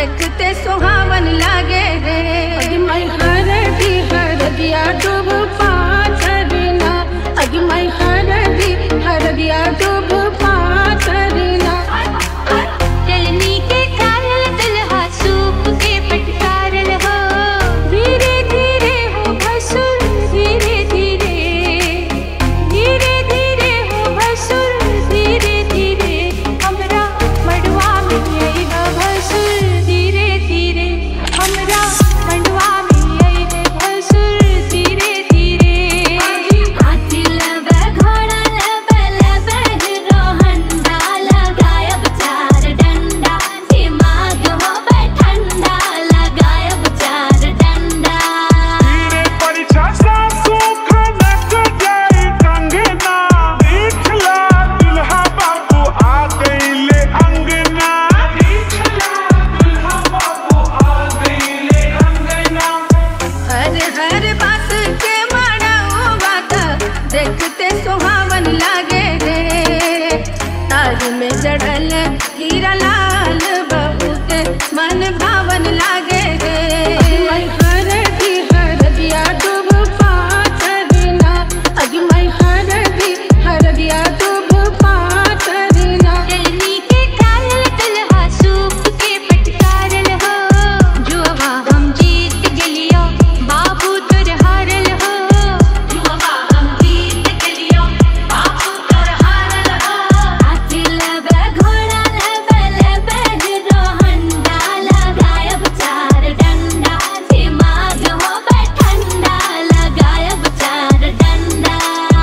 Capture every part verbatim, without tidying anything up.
देखते सुहावन लागे रे। अग मैं हरदी हरदिया डूब पाथरना, अग मैं हरदी हरदिया डूब पाथरना। चलनी के कायल दुल्हा सूप के पटकारल हो, धीरे धीरे हो भसुर धीरे धीरे, धीरे धीरे हो भसुर धीरे धीरे, हमरा मड़वा में आई है भसुर धीरे धीरे, हमरा मड़वा में आई है भसुर धीरे धीरे। हाथी लबे घोड़ा लबे लबे रोहंडा, लगायब चार डंडा, दिमाग हो बैठंडा, लगायब चार डंडा। हीरे परिछा सासू खनक जाई कंगना, देखला दुल्हा बाबू आ गईले अंगना, देखला दुल्हा बाबू आ गईले अंगना। हर हर बात के मड़वा देखते सुहावन लागे रे। ताज में जड़ल हीरा लाल बहुत मन भावन लागे रे। मैं हरदी हरदिया डूब पाथरना, अग मैं हरदी हरदिया डूब पाथरना। चलनी के कायल दुल्हा सूप के पटकारल हो, जुआ हम जीत गलियो बाबू तोर हारल हो, जुआ हम जीत गलियो बाबू तोर हारल हो। हाथी लबे घोड़ा लबे लबे रोहंडा, लगायब चार डंडा, दिमाग हो बैठंडा, लगायब चार डंडा।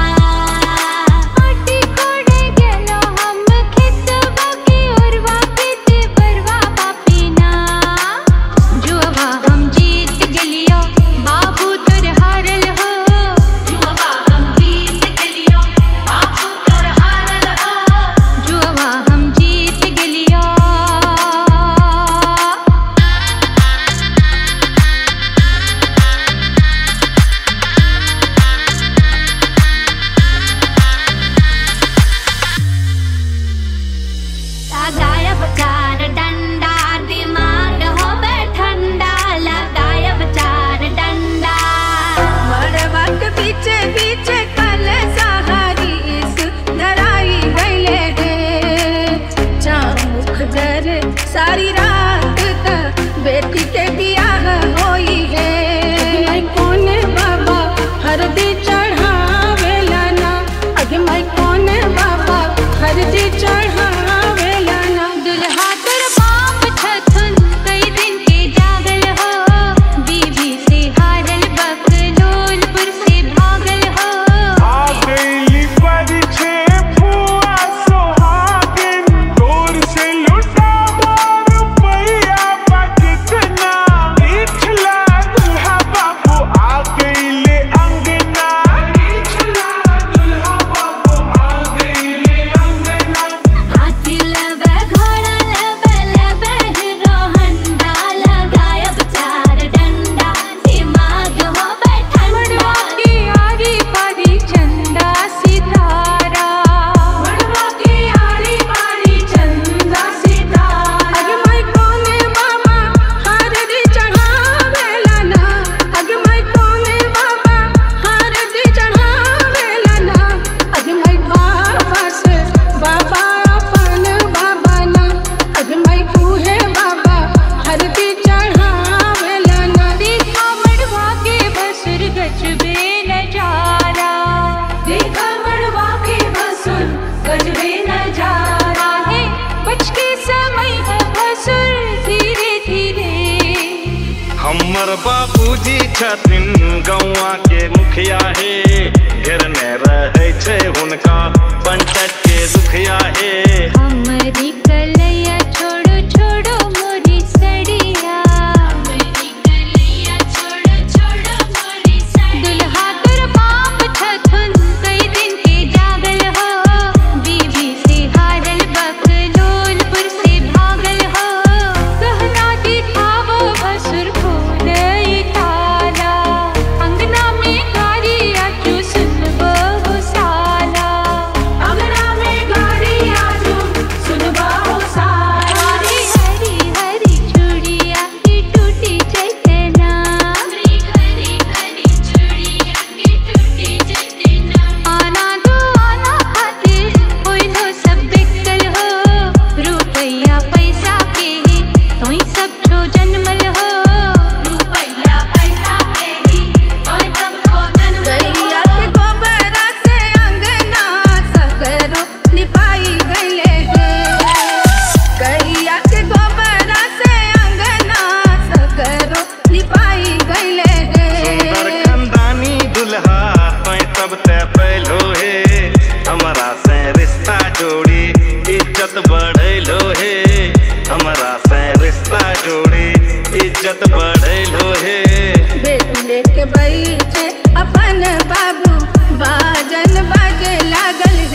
माटी कोड़े गेलो हम खेतवा के ओरवा, खेत बरवा पापीना, जुआ हम जीत गलियो बाबू तोर हारल हो, जुआ हम जीत गलियो बाबू तोर हारल हो, जुआ हम जीत गलियो। लगायब चार डंडा, दिमाग हो बैठंडा, लगायब चार डंडा। मड़वा के पीछे पीछे कल सहारी इस धराई गईले रे। चामुख जर सारी रात तक बेटी के बियाह होई है। मैं कौन बाबा हरदी चढ़ावेला ना, अग मैं कौन बाबा हरदी चढ़ावेला ना। दुल्हा तोर बाप छथुन कई दिन के जागल हो, बीबी से हारल बकलोलपुर से भागल हो। आ गईली परिछे फुआ सोहागिन, तोर से लुटावा रुपया बकितना, देखला दुल्हा बाबू आ गईले अंगना, देखला दुल्हा बाबू आ गईले अंगना। हाथी लबे घोड़ा लबे लबे रोहंडा, लगायब चार डंडा, दिमाग हो बैठंडा, की आरी पारी चंदा सितारा, मड़वा की आरी पारी चंदा सितारा। अग मैं कौन बाबा हरदी चढ़ावेला ना, अग मैं कौन बाबा हरदी चढ़ावेला ना। अग मैं बाबा से बाबा अपन बाबा ना, अग मैं उहे बाबा हरदी चढ़ावेला ना। देखा मड़वा के भसुर गजबे नजारा, देखा मड़वा के भसुर गजबे नजारा है, बच के समय है भसुर धीरे धीरे। हमर बाबूजी छथिन गौआ के मुखिया हे, घेरने रहै छै हुनका पंचायत के दुखिया हे। हमरी कलैया छोड़ो छोड़ो मोरी सड़िया, हमरी कलैया छोड़ो छोड़ो मोरी सड़िया। दुल्हा तोर बाप छथुन कई दिन के जागल हो, बीबी से हारल बकलोलपुर से भागल हो। गहना दिखावो भसुर खोलई ताला, अंगना में गारी आजू सुनबो साला, अंगना में गारी आजू सुनबो साला। लेके बैठे अपन बाबू बाजन बाजे लागल